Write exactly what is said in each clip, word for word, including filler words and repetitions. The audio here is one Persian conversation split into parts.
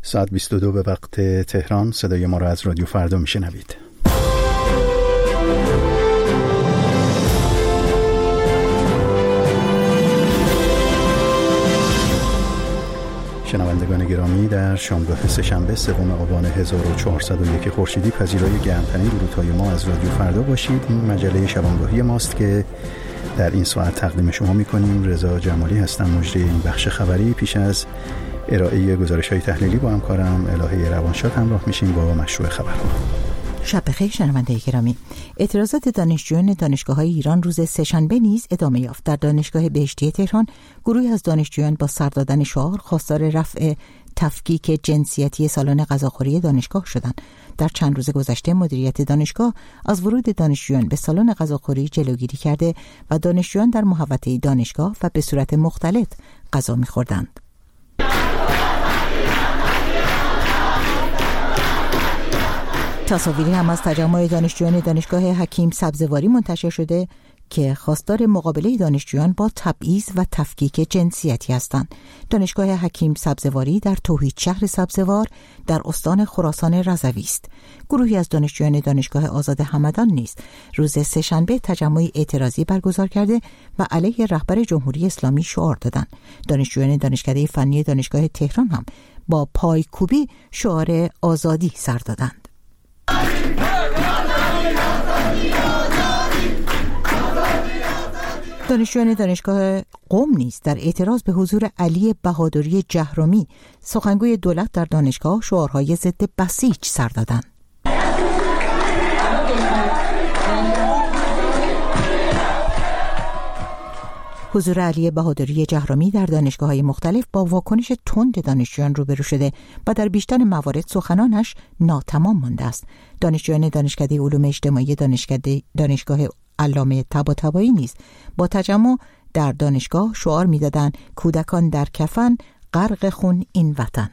ساعت بیست و دو به وقت تهران. صدای ما را از رادیو فردا میشنوید. شنوندگان گرامی، در شامگاه سه‌شنبه سوم آبان هزار و چهارصد و یک خورشیدی پذیرای گرمترین درودهای ما از رادیو فردا باشید. این مجله شبانگاهی ماست که در این ساعت تقدیم شما می‌کنیم. رضا جمالی هستم، مجری این بخش خبری. پیش از ارائه گزارش‌های تحلیلی با همکارم الهه روانشاد همراه میشیم با مشروع خبرها. شب بخیر شنونده گرامی. اعتراضات دانشجویان دانشگاه‌های ایران روز سه‌شنبه نیز ادامه یافت. در دانشگاه بهشتی تهران گروهی از دانشجویان با سر دادن شعار خواستار رفع تفکیک جنسیتی سالن غذاخوری دانشگاه شدند. در چند روز گذشته مدیریت دانشگاه از ورود دانشجویان به سالن غذاخوری جلوگیری کرده و دانشجویان در محوطه دانشگاه و به صورت مختلط غذا می‌خوردند. تصاویری هم از تجمع دانشجویان دانشگاه حکیم سبزواری منتشر شده که خواستار مقابله دانشجویان با تبعیض و تفکیک جنسیتی هستند. دانشگاه حکیم سبزواری در توحید شهر سبزوار در استان خراسان رضوی است. گروهی از دانشجویان دانشگاه آزاد همدان نیز روز سه‌شنبه تجمع اعتراضی برگزار کرده و علیه رهبر جمهوری اسلامی شعار دادند. دانشجویان دانشکده فنی دانشگاه تهران هم با پایکوبی شعار آزادی سر دادند. دانشجویان دانشگاه قم نیز در اعتراض به حضور علی بهادری جهرمی سخنگوی دولت در دانشگاه شعارهای ضد بسیج سر دادند. حضور علی بهادری جهرمی در دانشگاه‌های مختلف با واکنش تند دانشجویان روبرو شده و در بیشتر موارد سخنانش ناتمام مانده است. دانشجویان دانشکده علوم اجتماعی دانشکده دانشگاه علامه طباطبایی نیز با تجمع در دانشگاه شعار می‌دادند کودکان در کفن، غرق خون این وطن.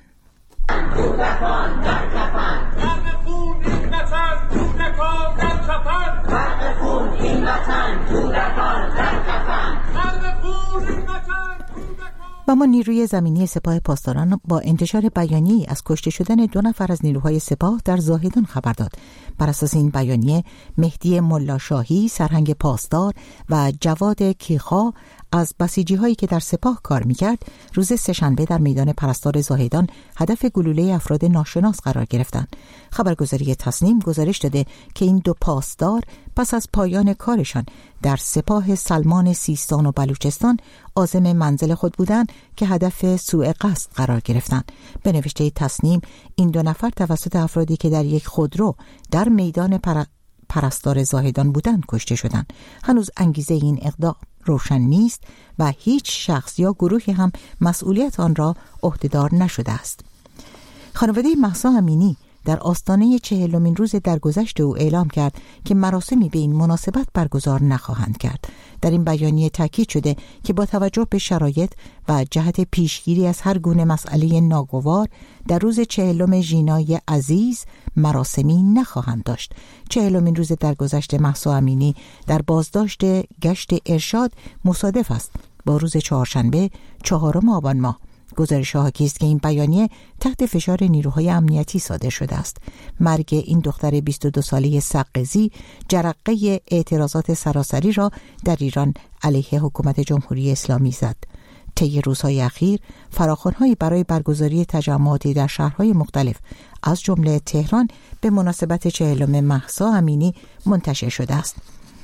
کودکان در کفن، غرق خون این وطن، کودکان در کفن، غرق خون این وطن، کودکان در کفن، غرق خون این وطن. و ما نیروی زمینی سپاه پاسداران با انتشار بیانیه‌ای از کشته شدن دو نفر از نیروهای سپاه در زاهدان خبر داد. بر اساس این بیانیه مهدی ملاشاهی، سرهنگ پاسدار و جواد کیخا از بسیجی‌هایی که در سپاه کار می‌کرد روز سه‌شنبه در میدان پرستار زاهدان هدف گلوله افراد ناشناس قرار گرفتند. خبرگزاری تصنیم گزارش داده که این دو پاسدار پس از پایان کارشان در سپاه سلمان سیستان و بلوچستان عازم منزل خود بودند که هدف سوء قصد قرار گرفتند. به نوشته تصنیم این دو نفر توسط افرادی که در یک خودرو در میدان پر... پرستار زاهدان بودند کشته شدند. هنوز انگیزه این اقدام روشن نیست و هیچ شخص یا گروهی هم مسئولیت آن را عهده‌دار نشده است. خانواده مهسا امینی در آستانه چهلمین روز درگذشت او اعلام کرد که مراسمی به این مناسبت برگزار نخواهند کرد. در این بیانیه تاکید شده که با توجه به شرایط و جهت پیشگیری از هر گونه مسئله ناگوار در روز چهلم ژینای عزیز مراسمی نخواهند داشت. چهلمین روز درگذشت مهسا امینی در بازداشت گشت ارشاد مصادف است با روز چهارشنبه چهارم آبان ماه. گزارش حاکی است که این بیانیه تحت فشار نیروهای امنیتی صادر شده است. مرگ این دختر بیست و دو ساله سقزی جرقه اعتراضات سراسری را در ایران علیه حکومت جمهوری اسلامی زد. طی روزهای اخیر فراخوان‌هایی برای برگزاری تجمعاتی در شهرهای مختلف از جمله تهران به مناسبت چهلم مهسا امینی منتشر شده است.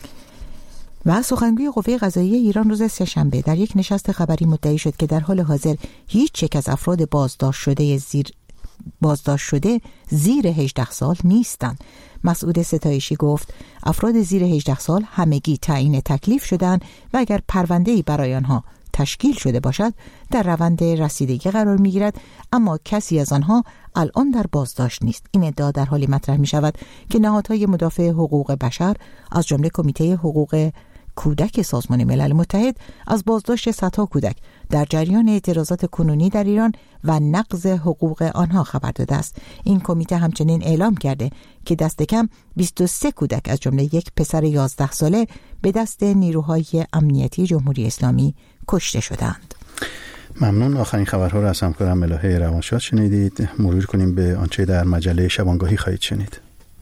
و سخنگوی قوه قضاییه ایران روز سه‌شنبه در یک نشست خبری مدعی شد که در حال حاضر هیچ یک از افراد بازداشت شده زیر بازداشت شده زیر هجده سال نیستند. مسعود ستایشی گفت افراد زیر هجده سال همگی تعیین تکلیف شدند و اگر پرونده‌ای برای آنها تشکیل شده باشد در روند رسیدگی قرار می‌گیرد، اما کسی از آنها الان در بازداشت نیست. این ادعا در حالی مطرح می‌شود که نهادهای مدافع حقوق بشر از جمله کمیته حقوق کودک سازمان ملل متحد از بازداشت صدها کودک در جریان اعتراضات کنونی در ایران و نقض حقوق آنها خبر داده است. این کمیته همچنین اعلام کرده که دست کم بیست و سه کودک از جمله یک پسر یازده ساله به دست نیروهای امنیتی جمهوری اسلامی کشته شدند. ممنون. آخرین خبرها را از همکارم ملاحه روانشاد شنیدید. مرور کنیم به آنچه در مجله شبانگاهی خواهید شنید.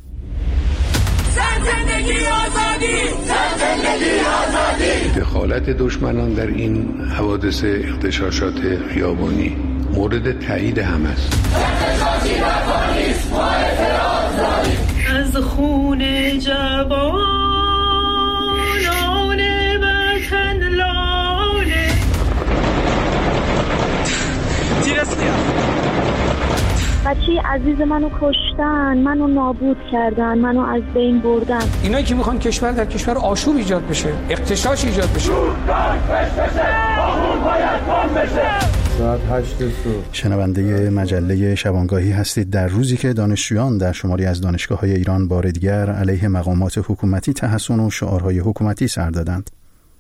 زندگی آزادی، زندگی آزادی. دخالت دشمنان در این حوادث اغتشاشات خیابانی مورد تایید هم است. اغتشاشی و پلیس ما اعتراض داریم. از خون جوانان وطن لاله تیرسلیا بچه عزیز منو کشتن، منو نابود کردن، منو از بین بردن. اینایی که میخوان کشور در کشور آشوب ایجاد بشه، اغتشاش ایجاد بشه. ساعت هشت صبح شنونده مجله شبانگاهی هستید در روزی که دانشجویان در شماری از دانشگاه‌های ایران بار دیگر علیه مقامات حکومتی تحسن و شعارهای حکومتی سر دادند.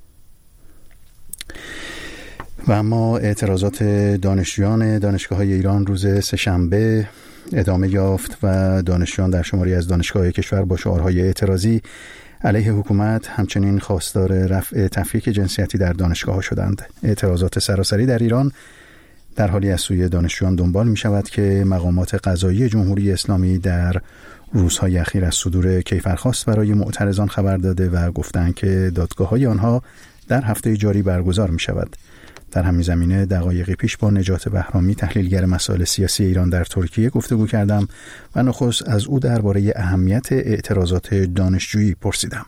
و اما اعتراضات دانشجویان دانشگاه‌های ایران روز سه‌شنبه ادامه یافت و دانشجویان در شماری از دانشگاه‌های کشور با شعارهای اعتراضی علیه حکومت همچنین خواستار رفع تفکیک جنسیتی در دانشگاه‌ها شدند. اعتراضات سراسری در ایران در حالی از سوی دانشجویان دنبال می شود که مقامات قضایی جمهوری اسلامی در روزهای اخیر از صدور کیفرخواست برای معترضان خبر داده و گفتند که دادگاه‌های آنها در هفته جاری برگزار می شود. در همین زمینه دقایقی پیش با نجات بهرامی تحلیلگر مسائل سیاسی ایران در ترکیه گفتگو کردم و نخست از او درباره اهمیت اعتراضات دانشجویی پرسیدم.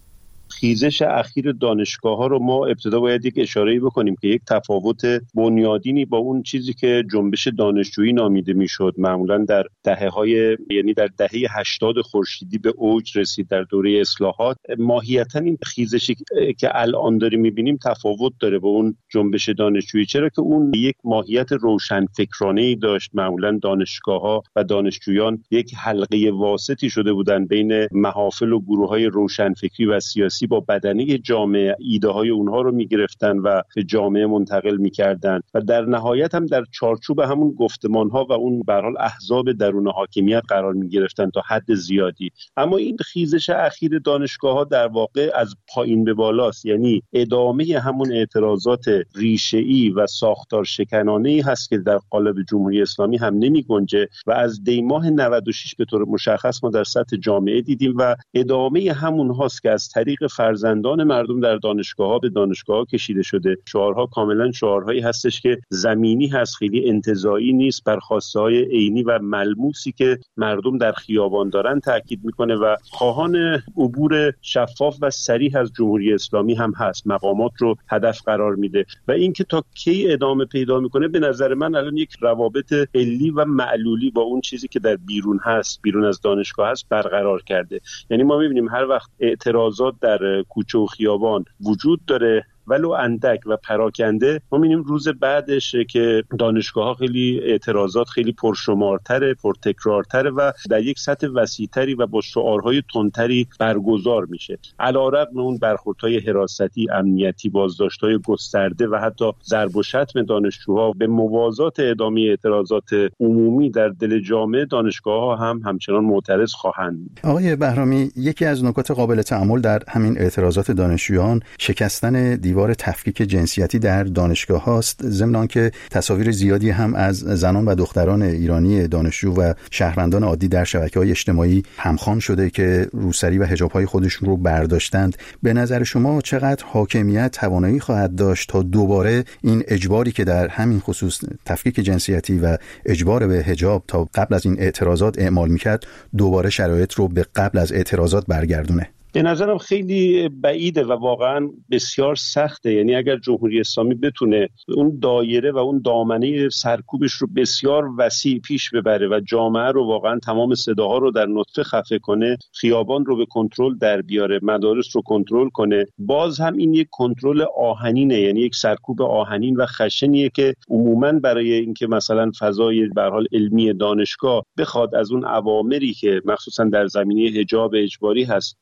خیزش اخیر دانشگاه‌ها رو ما ابتدا باید یک اشاره‌ای بکنیم که یک تفاوت بنیادینی با اون چیزی که جنبش دانشجویی نامیده میشد معمولاً در دهه‌های یعنی در دهه هشتاد خورشیدی به اوج رسید در دوره اصلاحات. ماهیتاً این خیزشی که الان داریم می‌بینیم تفاوت داره با اون جنبش دانشجویی، چرا که اون یک ماهیت روشنفکرانه‌ای داشت. معمولاً دانشگاه‌ها و دانشجویان یک حلقه واسطی شده بودند بین محافل و گروه‌های روشنفکری و سیاسی با بدنه جامعه ایده های اونها رو میگرفتن و به جامعه منتقل میکردن و در نهایت هم در چارچوب همون گفتمان ها و اون به هر حال احزاب درون حاکمیت قرار میگرفتن تا حد زیادی. اما این خیزش اخیر دانشگاه ها در واقع از پایین به بالاست، یعنی ادامه همون اعتراضات ریشه‌ای و ساختار شکنانه‌ای هست که در قالب جمهوری اسلامی هم نمیگنجه و از دی ماه نود و شش به طور مشخص ما در سطح جامعه دیدیم و ادامه همون هاست که از طریق فرزندان مردم در دانشگاه‌ها به دانشگاه‌ها کشیده شده. شعارها کاملا شعارهایی هستش که زمینی هست، خیلی انتزاعی نیست، بر خواسته‌های عینی و ملموسی که مردم در خیابان دارن تاکید میکنه و خواهان عبور شفاف و صریح از جمهوری اسلامی هم هست، مقامات رو هدف قرار میده و اینکه تا کی ادامه پیدا میکنه به نظر من الان یک روابط علی و معلولی با اون چیزی که در بیرون هست، بیرون از دانشگاه هست برقرار کرده. یعنی ما میبینیم هر وقت اعتراضات در کوچه و خیابان وجود داره ولو اندک و پراکنده، ما می‌بینیم روز بعدش که دانشگاه‌ها خیلی اعتراضات خیلی پرشمارتره، پرتکرارتره و در یک سطح وسیع‌تری و با شعارهای تندتری برگزار میشه. علی‌رغم اون برخوردهای حراستی، امنیتی، بازداشت‌های گسترده و حتی ضرب و شتم دانشجوها به موازات ادامه اعتراضات عمومی در دل جامعه، دانشگاه‌ها هم همچنان معترض خواهند بود. آقای بهرامی، یکی از نکات قابل تأمل در همین اعتراضات دانشجویان شکستن دیوار تفکیک جنسیتی در دانشگاه هاست، ضمن آنکه تصاویر زیادی هم از زنان و دختران ایرانی دانشجو و شهروندان عادی در شبکه‌های اجتماعی همخوان شده که روسری و حجاب‌های خودشون رو برداشتند. به نظر شما چقدر حاکمیت توانایی خواهد داشت تا دوباره این اجباری که در همین خصوص تفکیک جنسیتی و اجبار به حجاب تا قبل از این اعتراضات اعمال می‌کرد، دوباره شرایط رو به قبل از اعتراضات برگردونه؟ به نظرم خیلی بعیده و واقعا بسیار سخته. یعنی اگر جمهوری اسلامی بتونه اون دایره و اون دامنه سرکوبش رو بسیار وسیع پیش ببره و جامعه رو واقعا تمام صداها رو در نطفه خفه کنه، خیابان رو به کنترل در بیاره، مدارس رو کنترل کنه، باز هم این یک کنترل آهنینه، یعنی یک سرکوب آهنین و خشنیه که عموما برای اینکه مثلا فضای به هر حال علمی دانشگاه بخواد از اون اوامری که مخصوصا در زمینه حجاب اجباری هست تبعیت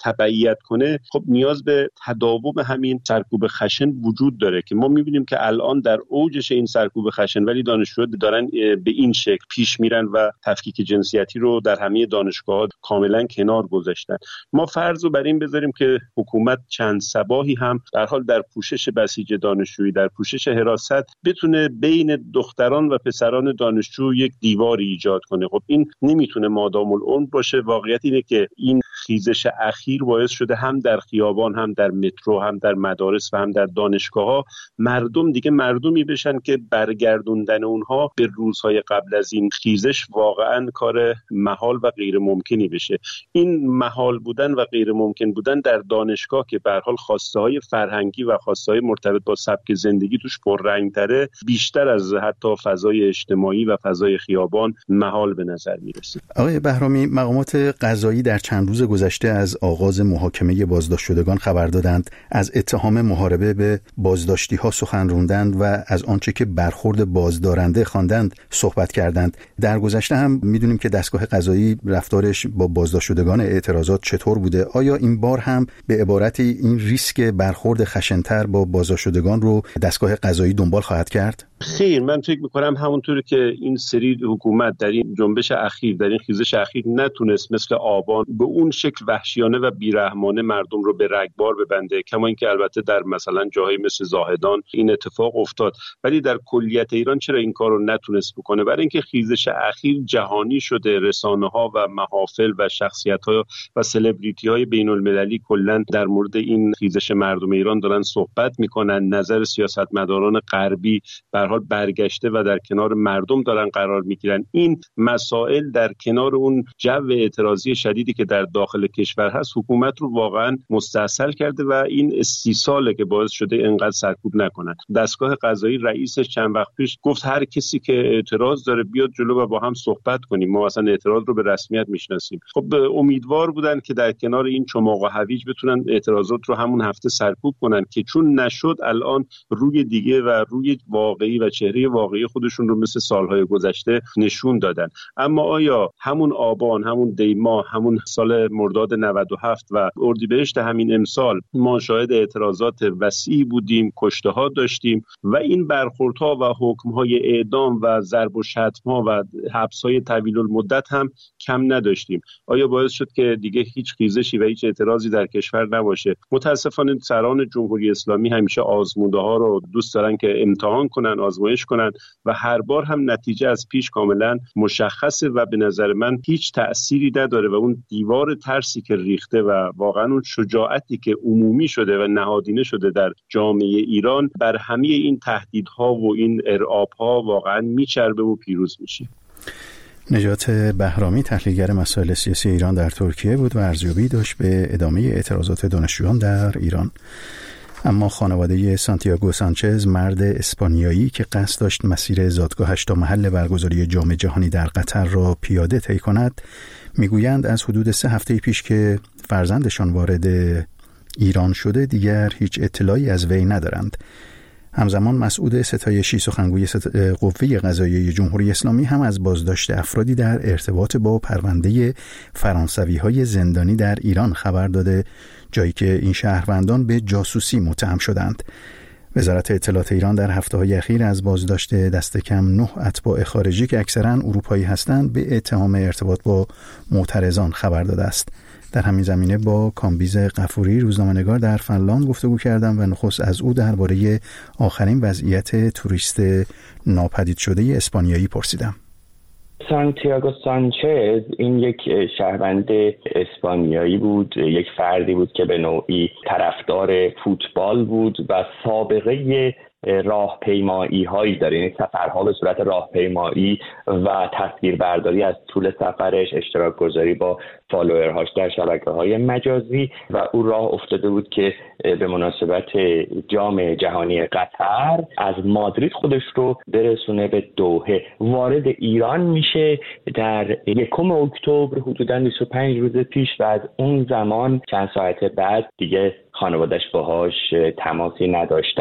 تقویت کنه، خب نیاز به تداوم همین سرکوب خشن وجود داره که ما می‌بینیم که الان در اوجش این سرکوب خشن ولی دانشجوها دارن به این شکل پیش میرن و تفکیک جنسیتی رو در همه دانشگاه‌ها کاملا کنار گذاشتن. ما فرض رو بر این بذاریم که حکومت چند صباحی هم در حال در پوشش بسیج دانشجویی، در پوشش حراست بتونه بین دختران و پسران دانشجو یک دیواری ایجاد کنه. خب این نمیتونه مادام العمر باشه. واقعیت اینه که این خیزش اخیر باعث شده هم در خیابان، هم در مترو، هم در مدارس و هم در دانشگاه‌ها مردم دیگه مردمی بشن که برگردوندن اونها به روزهای قبل از این خیزش واقعاً کار محال و غیر ممکنی بشه. این محال بودن و غیر ممکن بودن در دانشگاه که به هر حال خواسته‌های فرهنگی و خواسته‌های مرتبط با سبک زندگی توش پررنگ‌تره، بیشتر از حتی فضای اجتماعی و فضای خیابان محال به نظر میرسه. آقای بهرامی، مقامات قضایی در چند روز گذشته از آغاز محاکمه بازداشت شدگان خبر دادند، از اتهام محاربه به بازداشتی‌ها سخن راندند و از آنچه که برخورد بازدارنده خواندند صحبت کردند. در گذشته هم میدونیم که دستگاه قضایی رفتارش با بازداشت شدگان اعتراضات چطور بوده. آیا این بار هم به عبارتی این ریسک برخورد خشن‌تر با بازداشت شدگان رو دستگاه قضایی دنبال خواهد کرد؟ خیر، من فکر می‌کنم همونطوری که این سری حکومت در این جنبش اخیر، در این خیزش اخیر نتونست مثل آبان به اون شکل وحشیانه و بیرحمانه مردم رو به رگبار ببنده، کما اینکه البته در مثلا جاهای مثل زاهدان این اتفاق افتاد، ولی در کلیت ایران چرا این کار رو نتونست بکنه؟ برای اینکه خیزش اخیر جهانی شده. رسانه‌ها و محافل و شخصیت‌ها و سلبریتی‌های بین‌المللی کلاً در مورد این خیزش مردم ایران دارن صحبت می‌کنن. نظر سیاستمداران غربی به هر حال برگشته و در کنار مردم دارن قرار می‌گیرن. این مسائل در کنار اون جو اعتراضی شدیدی که در داخل کشور هست، حکومت رو واقعاً مستاصل کرده و این استیصاله که باعث شده اینقدر سرکوب نکنن. دستگاه قضایی رئیسش چند وقت پیش گفت هر کسی که اعتراض داره بیاد جلو و با هم صحبت کنیم، ما اصلا اعتراض رو به رسمیت میشناسیم. خب امیدوار بودن که در کنار این چماق و هویج بتونن اعتراضات رو همون هفته سرکوب کنن که چون نشد الان روی دیگه و روی واقعی و چهره واقعی خودشون رو مثل سالهای گذشته نشون دادن. اما آیا همون آبان، همون دیما، همون سال مرداد نود و هفت و اردیبهشت همین امسال ما شاهد اعتراضات وسیعی بودیم، کشته‌ها داشتیم و این برخوردها و حکم‌های اعدام و ضرب و شتم‌ها و حبس‌های طویل المدت هم کم نداشتیم؟ آیا باعث شد که دیگه هیچ خیزشی و هیچ اعتراضی در کشور نباشه؟ متاسفانه سران جمهوری اسلامی همیشه آزموده‌ها رو دوست دارن که امتحان کنن، آزمایش کنن و هر بار هم نتیجه از پیش کاملا مشخصه و به نظر من هیچ تأثیری نداره و اون دیوار ترسی که ریخته و واقعا اون شجاعتی که عمومی شده و نهادینه شده در جامعه ایران بر همه این تهدیدها و این ارعاب‌ها واقعا میچربه و پیروز میشه. نجات بهرامی، تحلیلگر مسائل سیاسی ایران در ترکیه بود و ارزیابی داشت به ادامه اعتراضات دانشجویان در ایران. اما خانواده سانتیاگو سانچز، مرد اسپانیایی که قصد داشت مسیر زادگاهش تا محل برگزاری جام جهانی در قطر را پیاده طی کند، میگویند از حدود سه هفته پیش که فرزندشان وارد ایران شده دیگر هیچ اطلاعی از وی ندارند. همزمان مسعود ستایشی، سخنگوی قوه قضاییه جمهوری اسلامی، هم از بازداشت افرادی در ارتباط با پرونده فرانسوی‌های زندانی در ایران خبر داده، جایی که این شهروندان به جاسوسی متهم شدند. وزارت اطلاعات ایران در هفته‌های اخیر از بازداشت دست کم نه اتباع خارجی که اکثراً اروپایی هستند به اتهام ارتباط با معترضان خبر داده است. در همین زمینه با کامبیز غفوری، روزنامه‌نگار در فنلاند، گفتگو کردم و نخست از او درباره آخرین وضعیت توریست ناپدید شده اسپانیایی پرسیدم. سانتیاگو سانچز این یک شهروند اسپانیایی بود، یک فردی بود که به نوعی طرفدار فوتبال بود و سابقه راهپیمایی هایی داره، یعنی سفرها به صورت راهپیمایی و تصویربرداری از طول سفرش، اشتراک گذاری با فالوورهاش در شبکه‌های مجازی و او راه افتاده بود که به مناسبت جام جهانی قطر از مادرید خودش رو برسونه به دوحه. وارد ایران میشه در یکم اکتبر، حدوداً بیست و پنج روز پیش، و از اون زمان چند ساعت بعد دیگه خانواده‌اش باهاش تماسی نداشتن.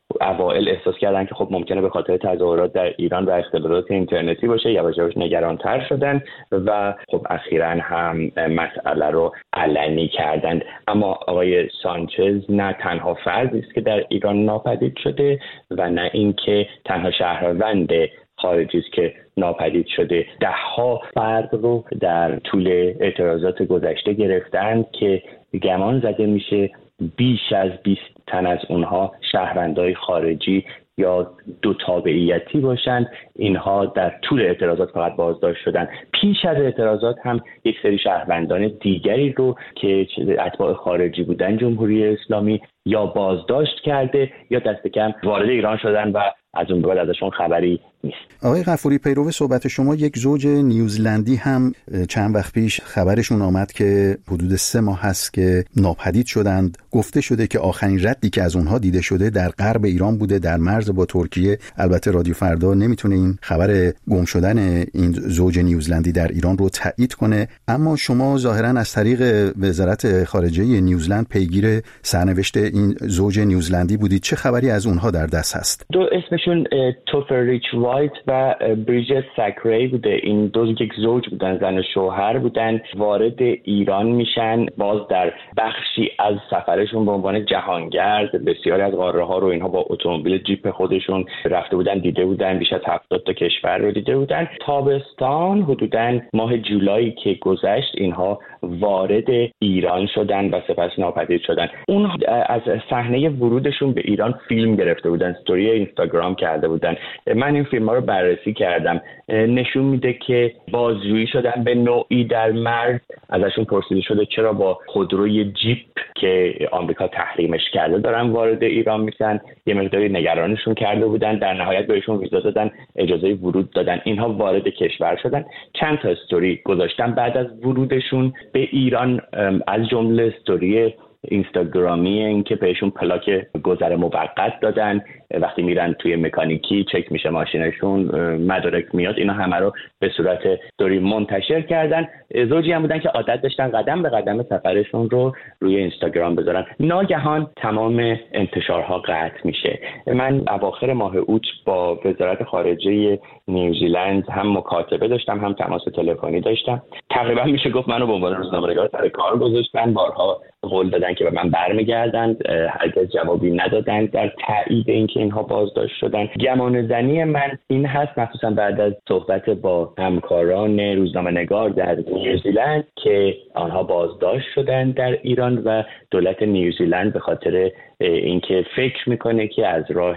اوایل احساس کردن که خب ممکنه به خاطر تظاهرات در ایران و اختلالات اینترنتی باشه، یواش یواش نگرانتر شدن و خب اخیراً هم مسئله رو علنی کردند. اما آقای سانچز نه تنها فردی است که در ایران ناپدید شده و نه اینکه تنها شهروند خارجی است که ناپدید شده. ده ها فرد رو در طول اعتراضات گذشته گرفتند که گمان زده میشه بیش از بیست تن از اونها شهروندای خارجی یا دو تابعیتی باشند. اینها در طول اعتراضات فقط بازداشت شدن. پیش از اعتراضات هم یک سری شهروندان دیگری رو که اتباع خارجی بودن جمهوری اسلامی یا بازداشت کرده یا دست کم وارد ایران شدن و از اون بعد ازشون خبری نیست. آقای غفوری، پیرو صحبت شما، یک زوج نیوزلندی هم چند وقت پیش خبرشون آمد که حدود سه ماه هست که ناپدید شدند. گفته شده که آخرین ردی که از اونها دیده شده در غرب ایران بوده، در مرز با ترکیه. البته رادیو فردا نمیتونه این خبر گم شدن این زوج نیوزلندی در ایران رو تایید کنه، اما شما ظاهرا از طریق وزارت خارجه نیوزلند پیگیر سرنوشت این زوج نیوزلندی بودید. چه خبری از اونها در دست هست؟ دو اسمشون توفر ریچ وایت و بریجت ساکری بوده. این دو یک زوج بودن، زن و شوهر بودن. وارد ایران میشن، باز در بخشی از سفرشون به عنوان جهانگرد بسیاری از قاره ها رو اینها با اتومبیل جیپ خودشون رفته بودن، دیده بودن. بیش از هفتاد تا کشور رو دیده بودن. تابستان حدوداً ماه جولایی که گذشت اینها وارد ایران شدن و سپس ناپدید شدن. اون از صحنه ورودشون به ایران فیلم گرفته بودن، استوری اینستاگرام کرده بودن. من این فیلم ها رو بررسی کردم. نشون میده که بازجویی شدن به نوعی در مرز. ازشون پرسیده شده چرا با خودروی جیپ که آمریکا تحریمش کرده دارن وارد ایران میشن. یه مقداری نگرانشون کرده بودن. در نهایت بهشون ویزا دادن، اجازه ورود دادن. اینها وارد کشور شدن. چند تا استوری گذاشتن بعد از ورودشون به ایران، از جمله استوری اینستاگرامی این که بهشون پلاک گذر موقت دادن. وقتی میرن توی مکانیکی چک میشه ماشینشون، مدارک میاد. اینا همه رو به صورت استوری منتشر کردن. زوجی هم بودن که عادت داشتن قدم به قدم سفرشون رو روی اینستاگرام بذارن. ناگهان تمام انتشارها قطع میشه. من اواخر ماه اوت با وزارت خارجه نیوزیلند هم مکاتبه داشتم، هم تماس تلفنی داشتم. تقریبا میشه گفت منو به عنوان روزنامه‌نگار سر کار گذاشتن. بارها قول دادن که به من برمیگردند، هرگز جوابی ندادن در تایید اینکه اینها بازداشت شدن. گمان زنی من این هست، مخصوصا بعد از صحبت با همکاران روزنامه‌نگار در نیوزیلند، که آنها بازداشت شدن در ایران و دولت نیوزیلند به خاطر اینکه فکر میکنه که از راه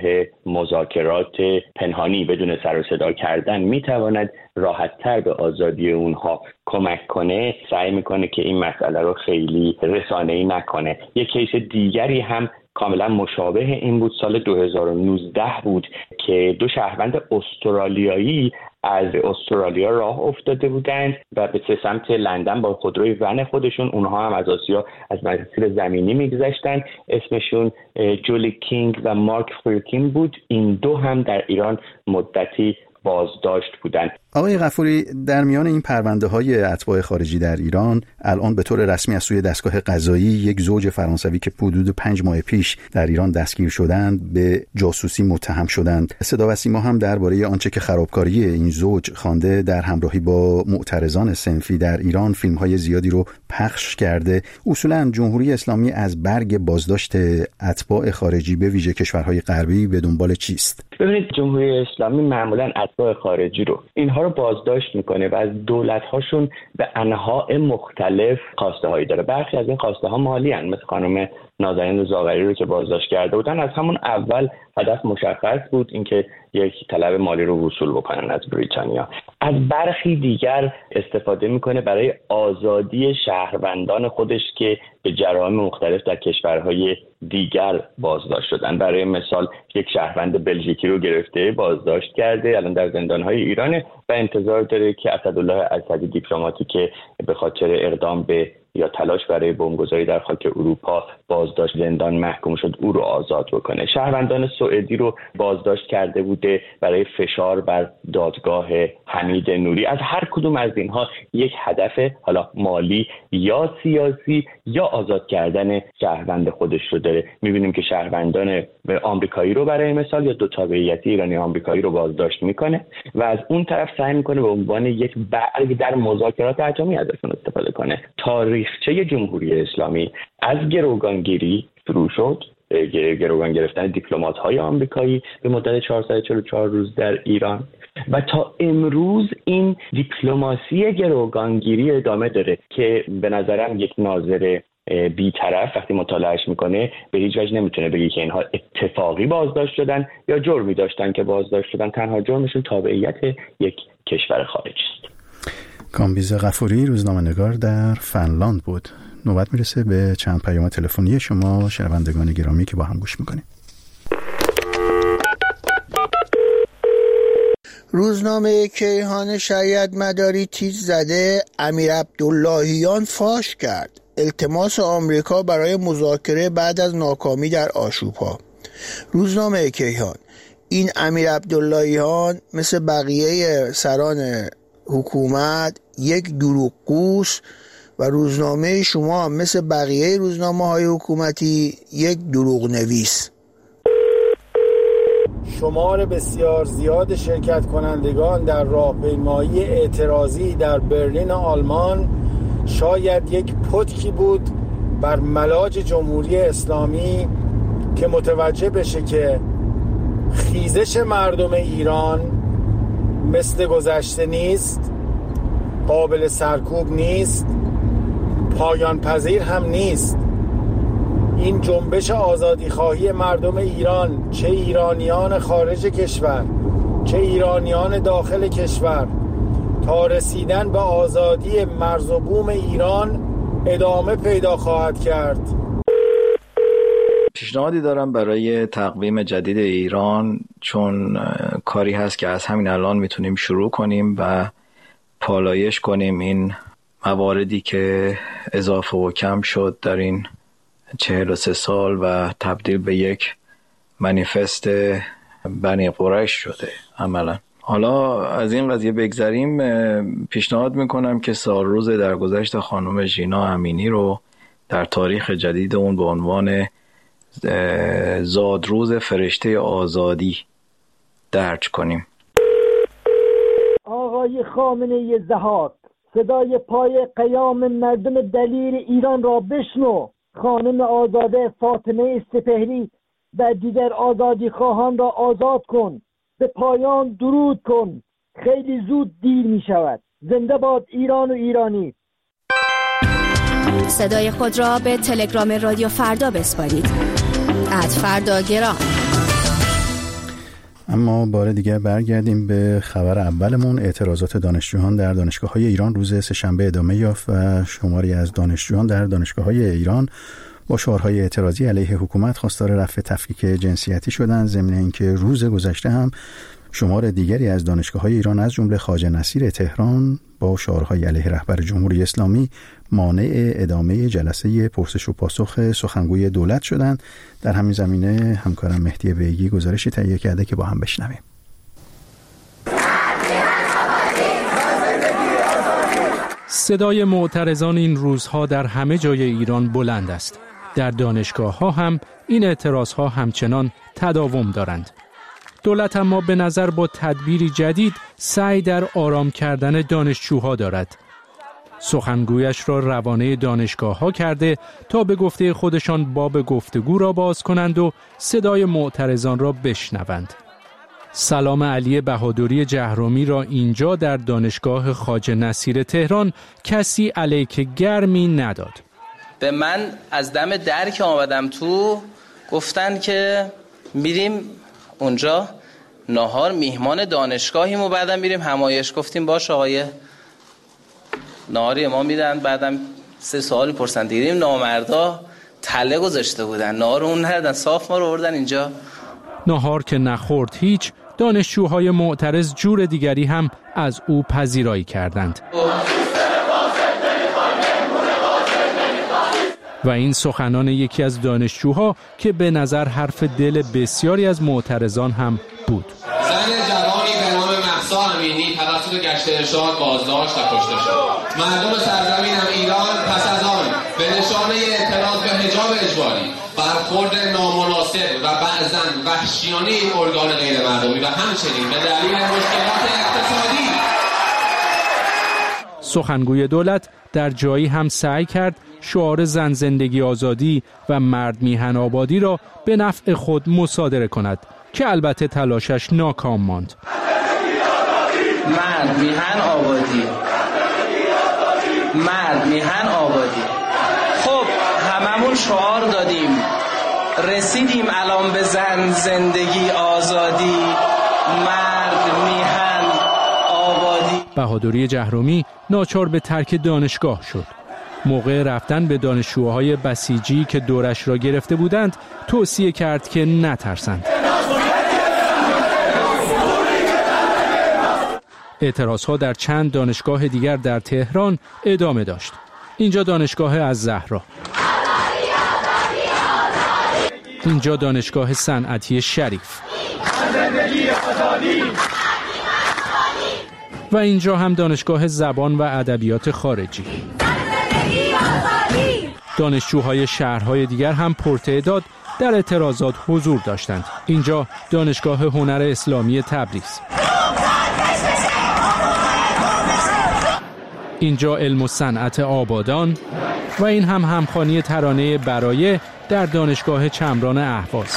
مذاکرات پنهانی بدون سر و صدا کردن میتواند راحت‌تر به آزادی اونها کمک کنه، سعی میکنه که این مسئله رو خیلی رسانه‌ای نکنه. یک کیس دیگری هم کاملا مشابه این بود، سال دو هزار و نوزده بود که دو شهروند استرالیایی از استرالیا راه افتاده بودند و به سمت لندن با خودروی ون خودشون. اونها هم از آسیا از مسیر زمینی میگذشتن. اسمشون جولی کینگ و مارک فرکین بود. این دو هم در ایران مدتی بازداشت بودند. آقای غفوری، در میان این پرونده های اتباع خارجی در ایران الان به طور رسمی از سوی دستگاه قضایی یک زوج فرانسوی که حدود پنج ماه پیش در ایران دستگیر شدند به جاسوسی متهم شدند. صدا و سیما هم درباره آنچه که خرابکاری این زوج خوانده در همراهی با معترضان صنفی در ایران فیلم های زیادی رو پخش کرده. اصولا جمهوری اسلامی از برگ بازداشت اتباع خارجی به ویژه کشورهای غربی به دنبال چیست؟ ببینید، جمهوری اسلامی معمولا اتباع خارجی رو اینها رو بازداشت میکنه و از دولت‌هاشون به انواع مختلف خواسته هایی داره. برخی از این خواسته ها مالی هستند، مثل خانم نازنین زاغری رو که بازداشت کرده بودن. از همون اول هدف مشخص بود اینکه یک طلب مالی رو وصول بکنن از بریتانیا. از برخی دیگر استفاده میکنه برای آزادی شهروندان خودش که به جرائم مختلف در کشورهای دیگر بازداشت شدن. برای مثال یک شهروند بلژیکی رو گرفته بازداشت کرده، الان در زندانهای ایرانه و انتظار داره که اسدالله اسدی دیپلماتی که به خاطر اقدام به یا تلاش برای بمبگذاری در خاک اروپا بازداشت زندان محکوم شد او رو آزاد بکنه. شهروندان سوئدی رو بازداشت کرده بوده برای فشار بر دادگاه حمید نوری. از هر کدوم از اینها یک هدف حالا مالی یا سیاسی یا آزاد کردن شهروند خودش رو داره. می‌بینیم که شهروندان آمریکایی رو برای مثال یا دو تابعیتی ایرانی آمریکایی رو بازداشت میکنه و از اون طرف سعی میکنه به عنوان یک برگ در مذاکرات اتمی ازشون استفاده کنه. تاریخچه جمهوری اسلامی از گروگانگیری شروع شد، گروگان گرفتن دیپلمات‌های آمریکایی به مدت چهارصد و چهل و چهار روز در ایران و تا امروز این دیپلماسی گروگانگیری ادامه داره که به نظرم یک ناظر بی‌طرف وقتی مطالعهش میکنه به هیچ وجه نمیتونه بگه که اینها اتفاقی بازداشت شدن یا جرمی داشتن که بازداشت شدن. تنها جرمشون تابعیت یک کشور خارجی است. کامبیز غفوری، روزنامه‌نگار در فنلاند بود. نوبت میرسه به چند پیام تلفنی شما شنوندگان گرامی که با هم گوش میکنیم. روزنامه کیهان شریعت مداری تیز زده امیر عبداللهیان فاش کرد التماس آمریکا برای مذاکره بعد از ناکامی در آشوب‌ها. روزنامه کیهان: این امیر عبداللهیان مثل بقیه سران حکومت یک دروغگوست و روزنامه شما هم مثل بقیه روزنامه های حکومتی یک دروغ نویس. شمار بسیار زیاد شرکت کنندگان در راهپیمایی اعتراضی در برلین آلمان شاید یک پتکی بود بر ملاج جمهوری اسلامی که متوجه بشه که خیزش مردم ایران مثل گذشته نیست، قابل سرکوب نیست، پایان پذیر هم نیست. این جنبش آزادی خواهی مردم ایران، چه ایرانیان خارج کشور چه ایرانیان داخل کشور، تا رسیدن به آزادی مرز و بوم ایران ادامه پیدا خواهد کرد. پیشنهادی دارم برای تقویم جدید ایران، چون کاری هست که از همین الان میتونیم شروع کنیم و پالایش کنیم این مواردی که اضافه و کم شد در این چهل و سه سال و تبدیل به یک منیفست بنی قریش شده عملا. حالا از این قضیه بگذریم، پیشنهاد میکنم که سال روز درگذشت خانم ژینا امینی رو در تاریخ جدید اون به عنوان زادروز فرشته آزادی درج کنیم. آقای خامنه‌ای ضحاک، صدای پای قیام مردم دلیر ایران را بشنو. خانم آزاده فاطمه سپهری و دیگر آزادی خواهان را آزاد کن. به پایان درود کن. خیلی زود دیر می شود. زنده باد ایران و ایرانی. صدای خود را به تلگرام رادیو فردا بسپارید. ات فردا گرام. اما بار دیگر برگردیم به خبر اولمون. اعتراضات دانشجویان در دانشگاه‌های ایران روز سه‌شنبه ادامه یافت و شماری از دانشجویان در دانشگاه‌های ایران با شعارهای اعتراضی علیه حکومت خواستار رفع تفکیک جنسیتی شدند. ضمن اینکه روز گذشته هم شمار دیگری از دانشگاه‌های ایران از جمله خواجه نصیر تهران با شعارهای علیه رهبر جمهوری اسلامی مانع ادامه جلسه پرسش و پاسخ سخنگوی دولت شدند. در همین زمینه همکارم مهدی بیگی گزارشی تهیه کرده که با هم بشنویم. صدای معترضان این روزها در همه جای ایران بلند است. در دانشگاه‌ها هم این اعتراض‌ها همچنان تداوم دارند. دولت اما به نظر با تدبیری جدید سعی در آرام کردن دانشجوها دارد. سخنگویش را روانه دانشگاه‌ها کرده تا به گفته خودشان باب گفتگو را باز کنند و صدای معترضان را بشنوند. سلام علی بهادری جهرومی را اینجا در دانشگاه خواجه نصیر تهران کسی علیک گرمی نداد. به من از دم در که آمدم تو گفتن که میریم اونجا نهار میهمان دانشگاهیم و بعدم میریم همایش. گفتیم باش آقای، نهاری ما میدن. بعدم سه سوال پرسن دیدیم نامردا تله گذاشته بودن، نهار اون ندادن، صاف ما رو بردن اینجا. نهار که نخورد هیچ، دانشجوهای معترض جور دیگری هم از او پذیرایی کردند. و این سخنان یکی از دانشجوها که به نظر حرف دل بسیاری از معترضان هم بود. زن جوانی به نام مهسا امینی توسط گشت ارشاد بازداشت و کشته شد. مردم سرزمینم ایران پس از آن به نشانه اعتراض به حجاب اجباری، برخورد نامناسب و بعضاً وحشیانه این ارگان غیر مردمی و همچنین به دلیل مشکلات اقتصادی، سخنگوی دولت در جایی هم سعی کرد شعار زن زندگی آزادی و مرد میهن آبادی را به نفع خود مصادره کند که البته تلاشش ناکام ماند. مرد میهن آبادی، مرد میهن آبادی. خب هممون شعار دادیم، رسیدیم الان به زن زندگی آزادی، مرد میهن آبادی. بهادری جهرمی ناچار به ترک دانشگاه شد. موقع رفتن به دانشجوهای بسیجی که دورش را گرفته بودند توصیه کرد که نترسند. اعتراضها در چند دانشگاه دیگر در تهران ادامه داشت. اینجا دانشگاه الزهرا، اینجا دانشگاه صنعتی شریف و اینجا هم دانشگاه زبان و ادبیات خارجی. دانشجوهای شهرهای دیگر هم پرتعداد در اعتراضات حضور داشتند. اینجا دانشگاه هنر اسلامی تبریز، اینجا علم و صنعت آبادان و این هم همخوانی ترانه برایه در دانشگاه چمران اهواز.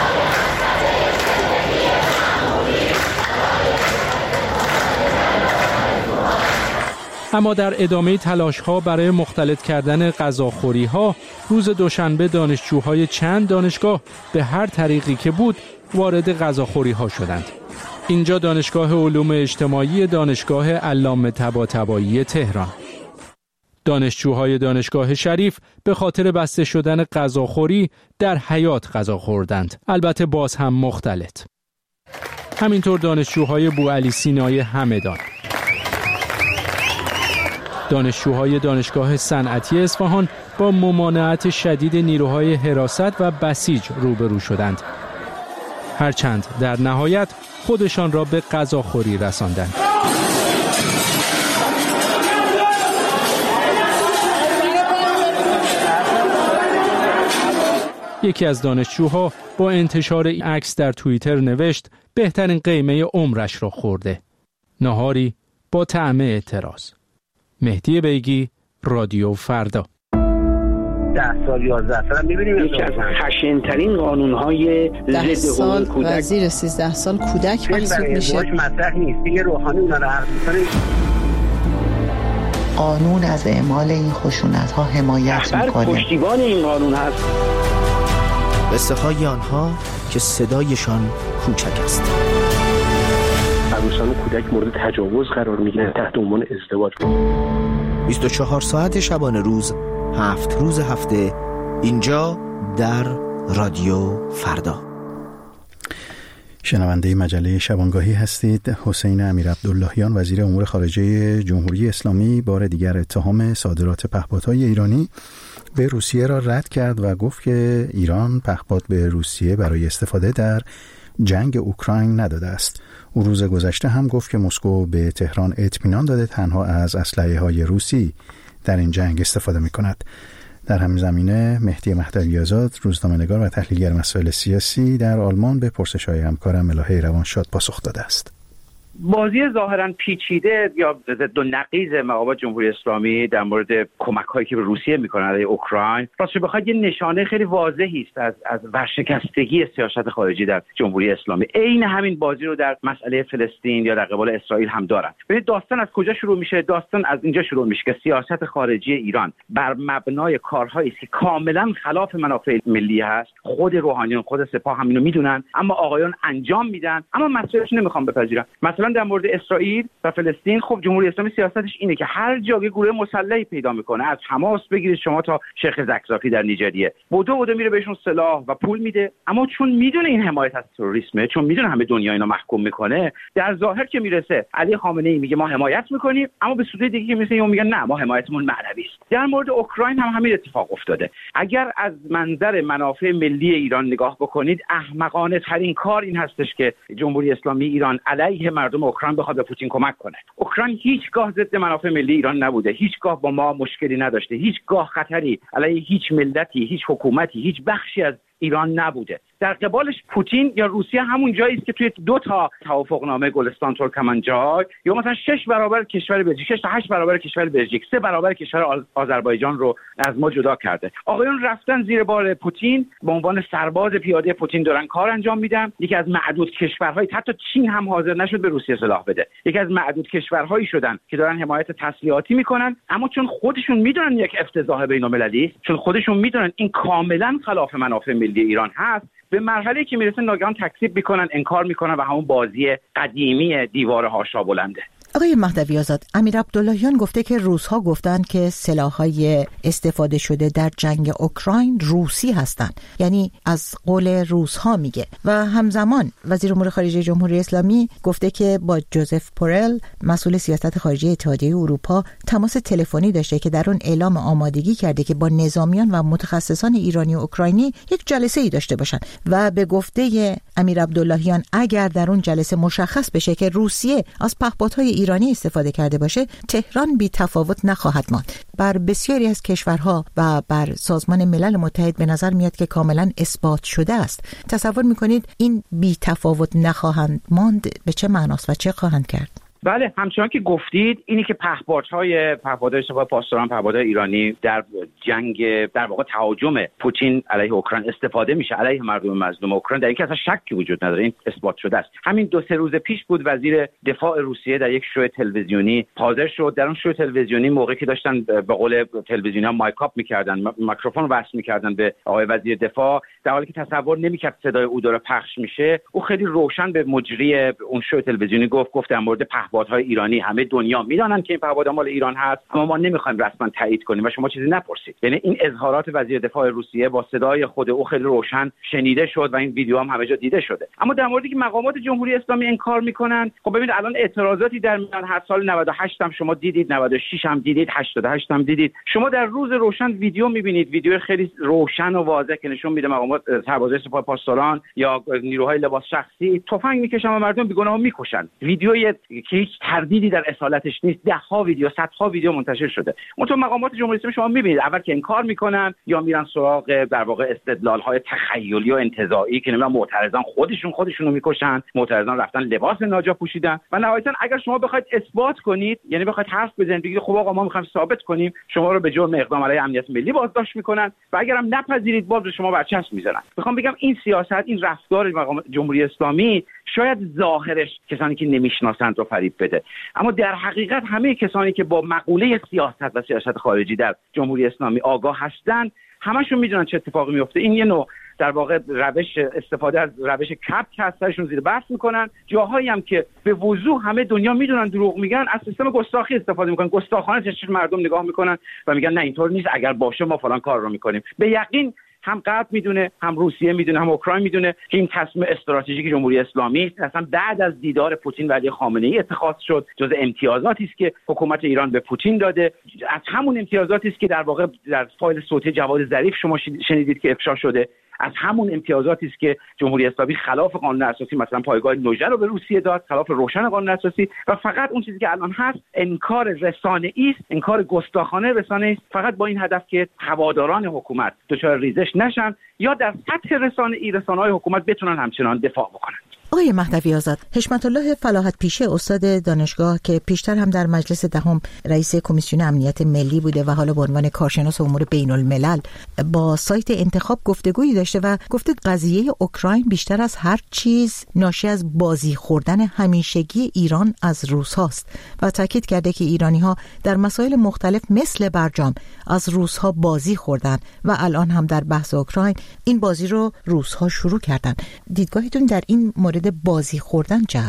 اما در ادامه تلاش‌ها برای مختلط کردن غذاخوری‌ها، روز دوشنبه دانشجوهای چند دانشگاه به هر طریقی که بود وارد غذاخوری‌ها شدند. اینجا دانشگاه علوم اجتماعی دانشگاه علامه طباطبایی تهران. دانشجوهای دانشگاه شریف به خاطر بسته شدن غذاخوری در حیاط غذا خوردند، البته باز هم مختلط. همینطور دانشجوهای بوعلی سینای همدان. دانشجوهای دانشگاه صنعتی اصفهان با ممانعت شدید نیروهای حراست و بسیج روبرو شدند، هرچند در نهایت خودشان را به غذاخوری رساندند. یکی از دانشجوها با انتشار این عکس در توییتر نوشت بهترین قیمه عمرش را خورده. ناهاری با طعم اعتراض. مهدی بیگی، رادیو فردا. ده سال یازده سال می‌بینیم یکی از خشن‌ترین قانون‌های ضد حقوق کودک زیر سیزده سال کودک محسوب میشه. مطرح نیست. دیگه روحانی اونا رو حرف می‌زنه. قانون از اعمال این خشونت‌ها حمایت می‌کنه. پشتیبان این قانون هست. قصه های آنها که صدایشان کوچک است. عروسان و کودک مورد تجاوز قرار میگیرن تحت عنوان ازدواج. بیست و چهار ساعت شبانه روز، هفت روز هفته، اینجا در رادیو فردا. شنونده مجله شبانگاهی هستید. حسین امیرعبداللهیان وزیر امور خارجه جمهوری اسلامی بار دیگر اتهام صادرات پهپادهای ایرانی به روسیه را رد کرد و گفت که ایران پهپاد به روسیه برای استفاده در جنگ اوکراین نداده است. او روز گذشته هم گفت که مسکو به تهران اطمینان داده تنها از اسلحه‌های روسی در این جنگ استفاده می‌کند. در همین زمینه مهدی مهدوی‌آزاد، روزنامه‌نگار و تحلیلگر مسائل سیاسی در آلمان به پرسش‌های همکارم ملاحه روانشاد پاسخ داده است. بازی ظاهراً پیچیده یا ضد و نقیض مقامات جمهوری اسلامی در مورد کمک‌هایی که به روسیه می‌کنند برای اوکراین راستش بخواید یه نشانه خیلی واضحی است از از ورشکستگی سیاست خارجی در جمهوری اسلامی. عین همین بازی رو در مسئله فلسطین یا در قبال اسرائیل هم دارند. ببینید داستان از کجا شروع میشه؟ داستان از اینجا شروع میشه که سیاست خارجی ایران بر مبنای کارهایی است که کاملاً خلاف منافع ملی هست. خود روحانیون، خود سپاه هم اینو میدونن، اما آقایان انجام میدن، اما مسئولش نمیخوان بپذیرن. مثلا الان در مورد اسرائیل و فلسطین خب جمهوری اسلامی سیاستش اینه که هر جا گروه مسلحی پیدا میکنه، از حماس بگیرید شما تا شیخ زکزاکی در نیجریه، بودو بودو میره بهشون سلاح و پول میده، اما چون میدونه این حمایت از تروریسمه، چون میدونه همه دنیا اینو محکوم میکنه، در ظاهر که میرسه علی خامنه‌ای میگه ما حمایت میکنیم، اما به سوی دیگه که میرسه اون میگه نه ما حمایتمون معنوی است. در مورد اوکراین هم همین اتفاق افتاده. اگر از منظر منافع ملی ایران نگاه بکنید، احمقانه ترین کار این هستش که جمهوری اسلامی ایران علیه مردم اوکراین بخواد به پوتین کمک کنه. اوکراین هیچگاه ضد منافع ملی ایران نبوده، هیچگاه با ما مشکلی نداشته، هیچگاه خطری علیه هیچ ملتی، هیچ حکومتی، هیچ بخشی از ایران نبوده. در قبالش پوتین یا روسیه همون جایی است که توی دو تا توافقنامه گلستان ترکمنچای یا مثلا شش برابر کشور بلژیک، شش تا هشت برابر کشور بلژیک، سه برابر کشور آذربایجان رو از ما جدا کرده. آقایون رفتن زیر بار پوتین به عنوان سرباز پیاده پوتین دارن کار انجام میدن. یکی از معدود کشورهای، حتی چین هم حاضر نشد به روسیه سلاح بده، یکی از معدود کشورهایی شدن که دارن حمایت تسلیحاتی میکنن، اما چون خودشون میدونن یک افتضاح بین‌المللی است، چون خودشون میدونن این کاملا خلاف منافع ملی ایران هست، به مرحله‌ای که میرسه ناگهان تکذیب میکنن، انکار میکنن و همون بازی قدیمی دیوار هاشا بلنده. آقای مهدوی آزاد، امیر عبداللهیان گفته که روس‌ها گفتند که سلاح‌های استفاده شده در جنگ اوکراین روسی هستند، یعنی از قول روس‌ها میگه، و همزمان وزیر امور خارجه جمهوری اسلامی گفته که با جوزف بورل مسئول سیاست خارجی اتحادیه اروپا تماس تلفنی داشته که در اون اعلام آمادگی کرده که با نظامیان و متخصصان ایرانی و اوکراینی یک جلسه‌ای داشته باشن و به گفته امیر عبداللهیان اگر در اون جلسه مشخص بشه که روسیه از پهپادهای ایرانی استفاده کرده باشه، تهران بی تفاوت نخواهد ماند. بر بسیاری از کشورها و بر سازمان ملل متحد به نظر میاد که کاملا اثبات شده است. تصور میکنید این بی تفاوت نخواهند ماند به چه معناست و چه خواهند کرد؟ بله، همچنان که گفتید اینی که پهپادهای پهپادهای سپاه پاسداران، پهپادهای ایرانی در جنگ، در واقع تهاجم پوتین علیه اوکراین استفاده میشه علیه مردم مظلوم اوکراین، در این که اصلا شکی وجود نداره، این اثبات شده است. همین دو سه روز پیش بود وزیر دفاع روسیه در یک شو تلویزیونی حاضر شد. در اون شو تلویزیونی موقعی که داشتن به قول تلویزیونی‌ها مایکاپ میکردن، میکروفون وصل میکردن به آقای وزیر دفاع، در حالی که تصور نمیکرد صدای او داره پخش میشه، او خیلی روشن به مجری اون شو تلویزیونی گفت گفت در مورد پهپادهای ایرانی همه دنیا میدونن که این پهپادها مال ایران هست، اما ما نمیخوایم رسما تایید کنیم و شما چیزی نپرسید. یعنی این اظهارات وزیر دفاع روسیه با صدای خود او خیلی روشن شنیده شد و این ویدیو هم همه جا دیده شده. اما در موردی که مقامات جمهوری اسلامی انکار میکنن، خب ببینید الان اعتراضاتی در میان هر سال نود و هشت هم شما دیدید، نود و شش هم دیدید، هشتاد و هشت هم دیدید. شما در روز روشن ویدیو میبینید، ویدیو خیلی روشن و واضح که نشون میده مقامات سربازای سپاه پاسداران یا نیروهای لباس شخصی تفنگ میکشن و مردم بیگناه میکشن. ویدیویی که هیچ تردیدی در اصالتش نیست، ده ها ویدیو، صدها ویدیو منتشر شده. اونطور مقامات جمهوری اسلامی شما میبینید اول که انکار میکنن یا میرن سراغ در واقع استدلال های تخیلی و انتزاعی که نمیدونم معترضان خودشون خودشونو میکشن، معترضان رفتن لباس ناجا پوشیدن و نهایتا اگر شما بخواید اثبات کنید، یعنی بخواید حرف بزنید بگید خب آقا ما میخوایم ثابت کنیم، شما رو به جرم اقدام علیه امنیت ملی بازداشت میکنن و اگرم نپذیرید باز به شما برچسب میزنن. میخوام بگم این سیاست، این رفتار مقامات جمهوری اسلامی شاید ظاهرش کسانی که نمیشناسند رو فریب بده، اما در حقیقت همه کسانی که با مقوله سیاست و سیاست خارجی در جمهوری اسلامی آگاه هستند همشون میدونن چه اتفاقی میفته. این یه نوع در واقع روش استفاده از روش کپ که هستشون زیر بحث میکنن. جاهایی هم که به وضوح همه دنیا میدونن دروغ میگن، از سیستم گستاخی استفاده میکنن، گستاخانه چشم مردم نگاه میکنن و میگن نه اینطور نیست، اگر باشه ما فلان کار رو میکنیم. به یقین هم غرب میدونه، هم روسیه میدونه، هم اوکراین میدونه که این تصمیم استراتژیک جمهوری اسلامی است. اصلا بعد از دیدار پوتین و علی خامنه‌ای اتخاذ شد، جز امتیازاتی است که حکومت ایران به پوتین داده. از همون امتیازاتی است که در واقع در فایل صوتی جواد ظریف شما شنیدید که افشا شده، از همون امتیازاتی است که جمهوری اسلامی خلاف قانون اساسی مثلا پایگاه نوژه رو به روسیه داد، خلاف روشن قانون اساسی، و فقط اون چیزی که الان هست انکار رسانه‌ای است، انکار گستاخانه رسانه‌ای است، فقط با این هدف که هواداران حکومت دچار ریزش نشن یا در سطح رسانه‌ای رسانه‌های حکومت بتونن همچنان دفاع بکنن. آقای مهدوی آزاد، حشمت الله فلاحت پیشه استاد دانشگاه که پیشتر هم در مجلس دهم رئیس کمیسیون امنیت ملی بوده و حالا به عنوان کارشناس امور بین الملل با سایت انتخاب گفتگویی داشته و گفته قضیه اوکراین بیشتر از هر چیز ناشی از بازی خوردن همیشگی ایران از روس هاست و تاکید کرده که ایرانی ها در مسائل مختلف مثل برجام از روس ها بازی خوردن و الان هم در بحث اوکراین این بازی رو روس ها شروع کردن. دیدگاهتون در این مورد بازی خوردن چه هست؟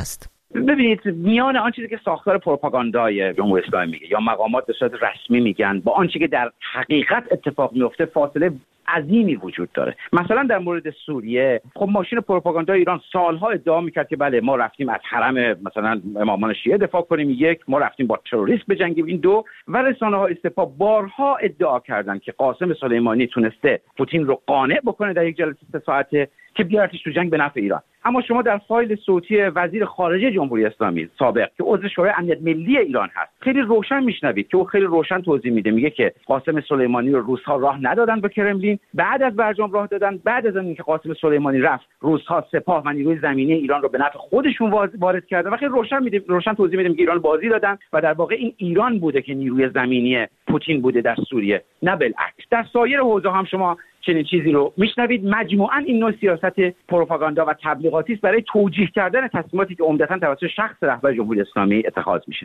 ببینید میان آن چیزی که ساختار پروپاگاندای جمهوری اسلامی میگه یا مقامات به صورت رسمی میگن با آنچه که در حقیقت اتفاق میفته فاصله عظیمی وجود داره. مثلا در مورد سوریه خب ماشین پروپاگاندای ایران سالها ادعا میکرد که بله ما رفتیم از حرم مثلا امامان شیعه دفاع کنیم، یک ما رفتیم با تروریست بجنگیم، این دو و رسانه‌های سپاه بارها ادعا کردند که قاسم سلیمانی تونسته پوتین رو قانع بکنه در یک جلسه سه ساعته که بیارتش تو جنگ به نفع ایران. اما شما در فایل صوتی وزیر خارجه جمهوری اسلامی سابق که عضو شورای امنیت ملی ایران هست خیلی روشن میشنوید که او خیلی روشن توضیح میده، میگه که قاسم سلیمانی رو روس‌ها راه ندادن به کرملین، بعد از برجام راه دادن، بعد از اینکه قاسم سلیمانی رفت روس‌ها سپاه و نیروی زمینی ایران رو به نفع خودشون وارد کردن و خیلی روشن میده روشن توضیح میده که ایران بازی دادن و در واقع این ایران بوده که نیروی زمینی پوتین بوده در سوریه نه بالعکس. در سایر حوزه هم شما چنین چیزی رو میشنوید. مجموعاً این نوع سیاست پروپاگاندا و تبلیغاتی است برای توجیه کردن تصمیماتی که عمدتاً توسط شخص رهبر جمهوری اسلامی اتخاذ میشه.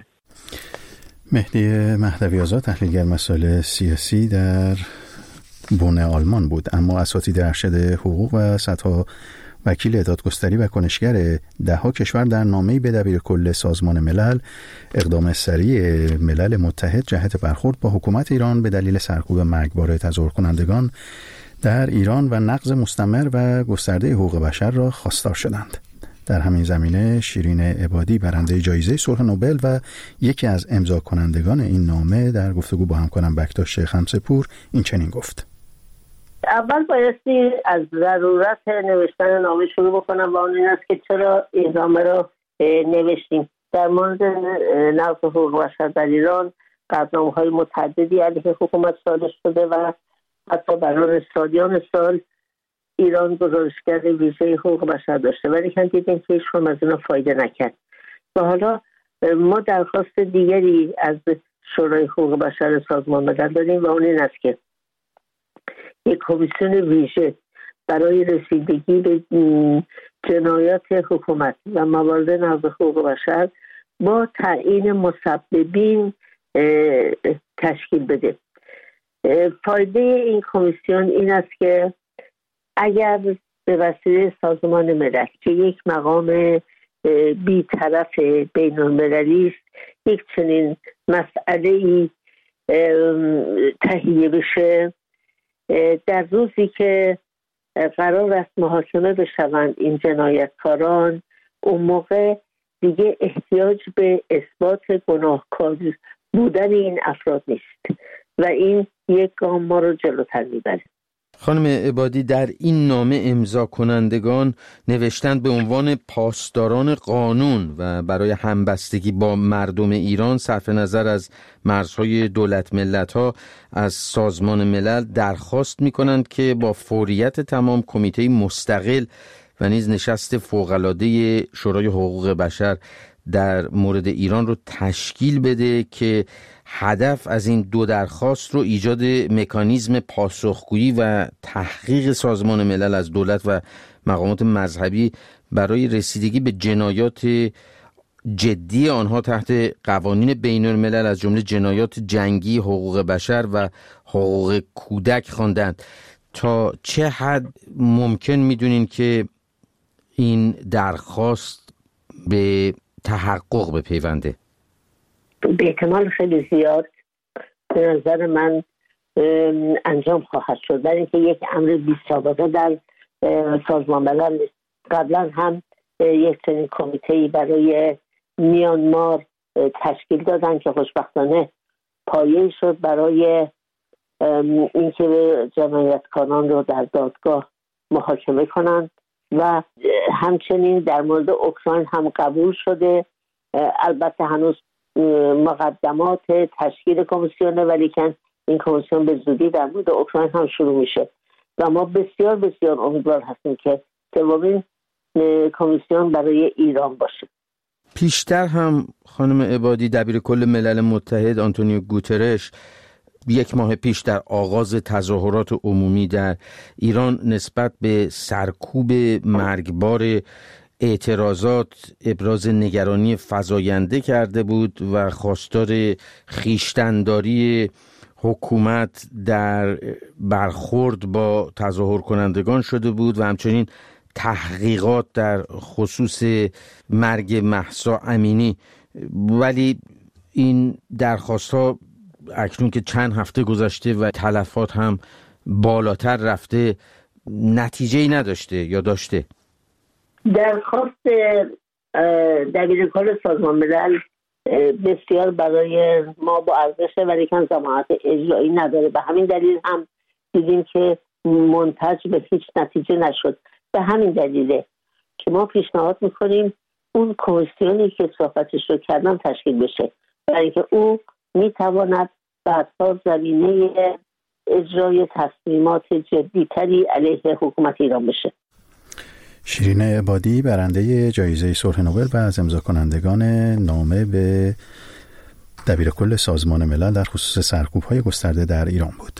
مهدی مهدوی آزاد، تحلیلگر مسائل سیاسی در بن آلمان بود. اما اساتید ارشد حقوق و صدها وکیل دادگستری و کنشگر دهها کشور در نامه‌ای به دبیرکل سازمان ملل اقدام سریع ملل متحد جهت برخورد با حکومت ایران به دلیل سرکوب مرگبار تظاهر کنندگان در ایران و نقض مستمر و گسترده حقوق بشر را خواستار شدند. در همین زمینه شیرین عبادی، برنده جایزه صلح نوبل و یکی از امضا کنندگان این نامه، در گفتگو با همکارم بکتاش خمسه‌پور این چنین گفت: اول بایستی از ضرورت نوشتن نامه شروع بکنم و اون این است که چرا این نامه را نوشتیم. در مورد نقض حقوق بشر در ایران قطعنامه‌های متعددی علیه حکومت صادر شده و حتی برای سالیان سال ایران گزارشگر ویژه حقوق بشر داشته، ولی که دیدیم که هیچ کدوم از اینا فایده نکرد. و حالا ما درخواست دیگری از شورای حقوق بشر سازمان ملل داریم و اون این است که یک کمیسیون ویژه برای رسیدگی به جنایات حکومت و موارد نقض حقوق بشر با تعیین مسببین تشکیل بده. فایده این کمیسیون این است که اگر به وسیله سازمان ملل که یک مقام بی‌طرف بین‌المللی است یک چنین مسئله‌ای تهیه بشه، در روزی که قرار است محاکمه بشوند این جنایتکاران، اون موقع دیگه احتیاج به اثبات گناهکار بودن این افراد نیست و این یک گام ما رو جلوتر میبره. خانم عبادی، در این نامه امضا کنندگان نوشتند به عنوان پاسداران قانون و برای همبستگی با مردم ایران صرف نظر از مرزهای دولت ملت‌ها از سازمان ملل درخواست می‌کنند که با فوریت تمام کمیته مستقل و نیز نشست فوق‌العاده شورای حقوق بشر در مورد ایران رو تشکیل بده که هدف از این دو درخواست رو ایجاد مکانیزم پاسخگویی و تحقیق سازمان ملل از دولت و مقامات مذهبی برای رسیدگی به جنایات جدی آنها تحت قوانین بین الملل از جمله جنایات جنگی، حقوق بشر و حقوق کودک خواندند. تا چه حد ممکن میدونین که این درخواست به تحقق بپیونده؟ به احتمال خیلی زیاد به نظر من انجام خواهد شد، برای اینکه یک امر بی سابقه در سازمان ملل نیست. قبلا هم یک چنین کمیته‌ای برای میانمار تشکیل دادن که خوشبختانه پایه‌ای شد برای اینکه جنایتکاران رو در دادگاه محاکمه کنند و همچنین در مورد اوکراین هم قبول شده. البته هنوز مقدمات تشکیل کمیسیونه، ولی که این کمیسیون به زودی در مورد اوکراین هم شروع میشه و ما بسیار بسیار امیدوار هستیم که سومین کمیسیون برای ایران باشه. پیشتر هم خانم عبادی، دبیر کل ملل متحد آنتونیو گوترش یک ماه پیش در آغاز تظاهرات عمومی در ایران نسبت به سرکوب مرگبار اعتراضات ابراز نگرانی فزاینده کرده بود و خواستار خویشتن‌داری حکومت در برخورد با تظاهر کنندگان شده بود و همچنین تحقیقات در خصوص مرگ مهسا امینی، ولی این درخواست ها اکنون که چند هفته گذشته و تلفات هم بالاتر رفته نتیجه‌ای نداشته یا داشته؟ درخواست دبیرکل سازمان ملل بسیار برای ما با ارزشه ولی کم ضمانت اجرایی نداره. به همین دلیل هم دیدیم که منتج به هیچ نتیجه نشد. به همین دلیله که ما پیشنهاد میکنیم اون کمیسیونی که صحبتش رو کردم تشکیل بشه، برای اینکه او میتواند بعدها زمینه اجرای تصمیمات جدی‌تری علیه حکومت ایران بشه. شیرین عبادی برنده جایزه صلح نوبل و از امضا کنندگان نامه به دبیرکل سازمان ملل در خصوص سرکوب‌های گسترده در ایران بود.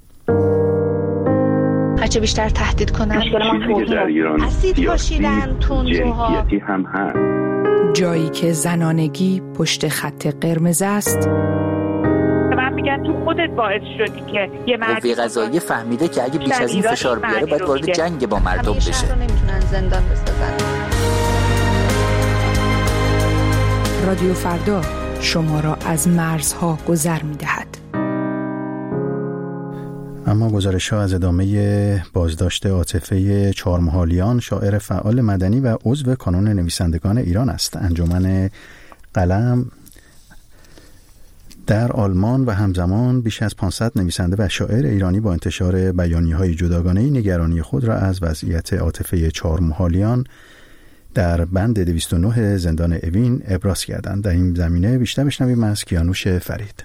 هرچه بیشتر تهدید کنن در ایران اسید پاشیدن، تندروها هم هست. جایی که زنانگی پشت خط قرمز است، من میگن تو خودت باعث شدی که یه مردی قوه قضاییه فهمیده که اگه بیش از این فشار بیاره باید وارد جنگ با مردم بشه. همیشه رو نمیتونن زندان بسازن. رادیو فردا شما را از مرزها گذر میدهد. اما گزارش ها از ادامه بازداشت عاطفه چهارمحالیان، شاعر فعال مدنی و عضو کانون نویسندگان ایران است. انجمن قلم در آلمان و همزمان بیش از پانصد نویسنده و شاعر ایرانی با انتشار بیانیه‌های جداگانه‌ای نگرانی خود را از وضعیت عاطفه چهارمحالیان در بند دویست و نه زندان اوین ابراز کردند. در این زمینه بیشتر بشنویم از کیانوش فرید.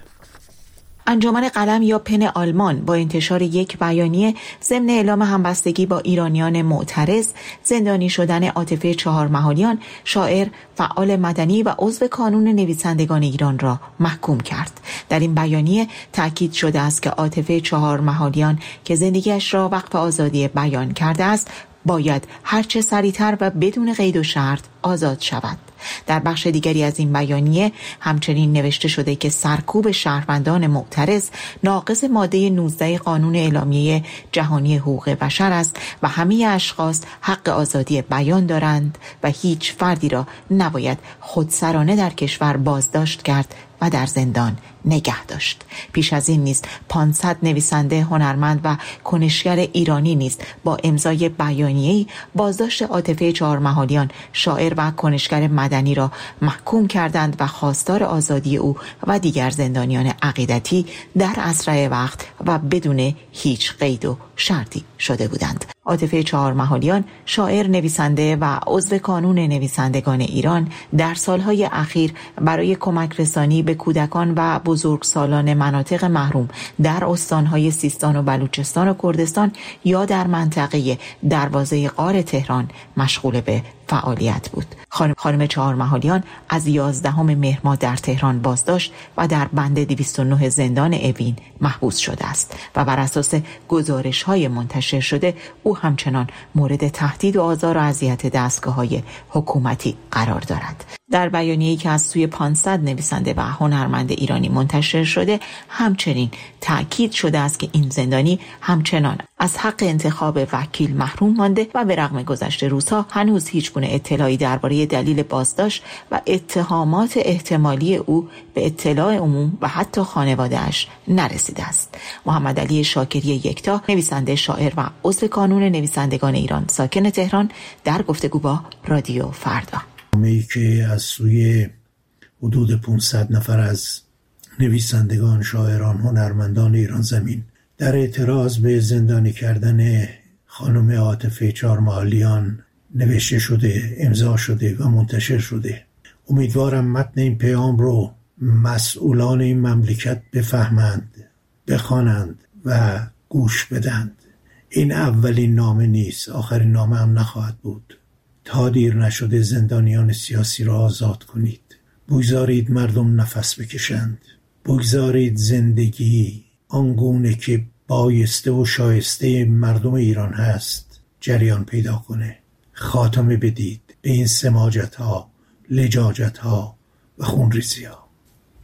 انجمن قلم یا پن آلمان با انتشار یک بیانیه ضمن اعلام همبستگی با ایرانیان معترض، زندانی شدن عاطفه چهارمحالیان، شاعر فعال مدنی و عضو کانون نویسندگان ایران را محکوم کرد. در این بیانیه تاکید شده است که عاطفه چهارمحالیان که زندگیش را وقف آزادی بیان کرده است باید هرچه سریعتر و بدون قید و شرط آزاد شود. در بخش دیگری از این بیانیه همچنین نوشته شده که سرکوب شهروندان معترض ناقض ماده نوزده قانون اعلامیه جهانی حقوق بشر است و همه اشخاص حق آزادی بیان دارند و هیچ فردی را نباید خودسرانه در کشور بازداشت کرد و در زندان نگه داشت. پیش از این نیز پانصد نویسنده، هنرمند و کنشگر ایرانی نیز با امضای بیانیه‌ای بازداشت عاطفه چهارمحالیان، شاعر و کنشگر مدنی را محکوم کردند و خواستار آزادی او و دیگر زندانیان عقیدتی در اسرع وقت و بدون هیچ قید و شرطی شده بودند. عاطفه چهارمحالیان، شاعر، نویسنده و عضو کانون نویسندگان ایران، در سالهای اخیر برای کمک رسانی به کودکان و بزرگسالان مناطق محروم در استانهای سیستان و بلوچستان و کردستان یا در منطقه دروازه غار تهران مشغول به فعالیت بود. خانم خانم چهارمحالیان از یازدهم مهر ماه در تهران بازداشت و در بند دویست و نه زندان اوین محبوس شده است و بر اساس گزارش‌های منتشر شده او همچنان مورد تهدید و آزار و اذیت دستگاه‌های حکومتی قرار دارد. در بیانیه‌ای که از سوی پانصد نویسنده و هنرمند ایرانی منتشر شده همچنین تأکید شده است که این زندانی همچنان از حق انتخاب وکیل محروم مانده و به رغم گذشت روزها هنوز هیچ گونه اطلاعی درباره دلیل بازداشت و اتهامات احتمالی او به اطلاع عموم و حتی خانواده‌اش نرسیده است. محمد علی شاکری یکتا، نویسنده، شاعر و عضو کانون نویسندگان ایران ساکن تهران، در گفتگو با رادیو فردا. ای که از سوی حدود پانصد نفر از نویسندگان، شاعران، هنرمندان ایران زمین در اعتراض به زندانی کردن خانم عاطفه چهارمحالیان نوشته شده، امضا شده و منتشر شده. امیدوارم متن این پیام رو مسئولان این مملکت بفهمند، بخوانند و گوش بدند. این اولین نامه نیست، آخرین نامه هم نخواهد بود. تا دیر نشده زندانیان سیاسی را آزاد کنید. بگذارید مردم نفس بکشند. بگذارید زندگی آنگونه که بایسته و شایسته مردم ایران هست جریان پیدا کنه. خاتمه بدید به این سماجت ها، لجاجت ها و خونریزی ها.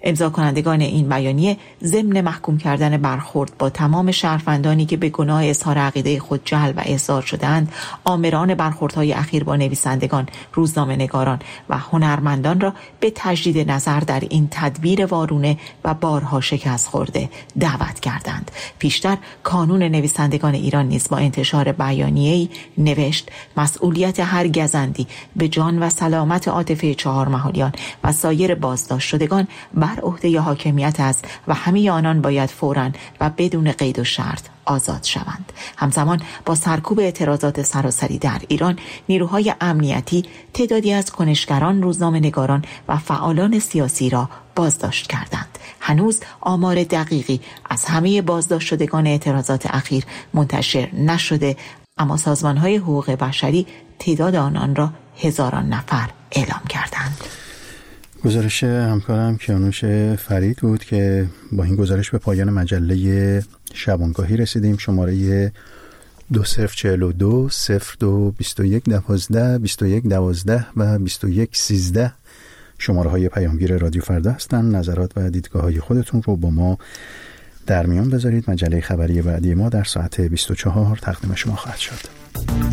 امضا کنندگان این بیانیه ضمن محکوم کردن برخورد با تمام شهروندانی که به گناه اظهار عقیده خود جلب و احضار شدند، آمران برخوردهای اخیر با نویسندگان، روزنامه‌نگاران و هنرمندان را به تجدید نظر در این تدبیر وارونه و بارها شکست خورده دعوت کردند. پیشتر کانون نویسندگان ایران نیز با انتشار بیانیه‌ای نوشت مسئولیت هر گزندی به جان و سلامت عاطفه چهار مهالیان و سایر بازداشت شدگان بر عهده حاکمیت است و همه آنان باید فوراً و بدون قید و شرط آزاد شوند. همزمان با سرکوب اعتراضات سراسری در ایران، نیروهای امنیتی تعدادی از کنشگران، روزنامه‌نگاران و فعالان سیاسی را بازداشت کردند. هنوز آمار دقیقی از همه بازداشت شدگان اعتراضات اخیر منتشر نشده، اما سازمان‌های حقوق بشری تعداد آنان را هزاران نفر اعلام کردند. گزارش همکارم کیانوش فرید بود که با این گزارش به پایان مجله شبانگاهی رسیدیم. شماره دو صفر چهل و دو صفر دو بیست و یک دوازده بیست و یک دوازده و بیست و یک سیزده شماره های پیامگیر رادیو فردا هستند. نظرات و دیدگاه های خودتون رو با ما در میان بذارید. مجله خبری بعدی ما در ساعت بیست و چهار تقدیم شما خواهد شد.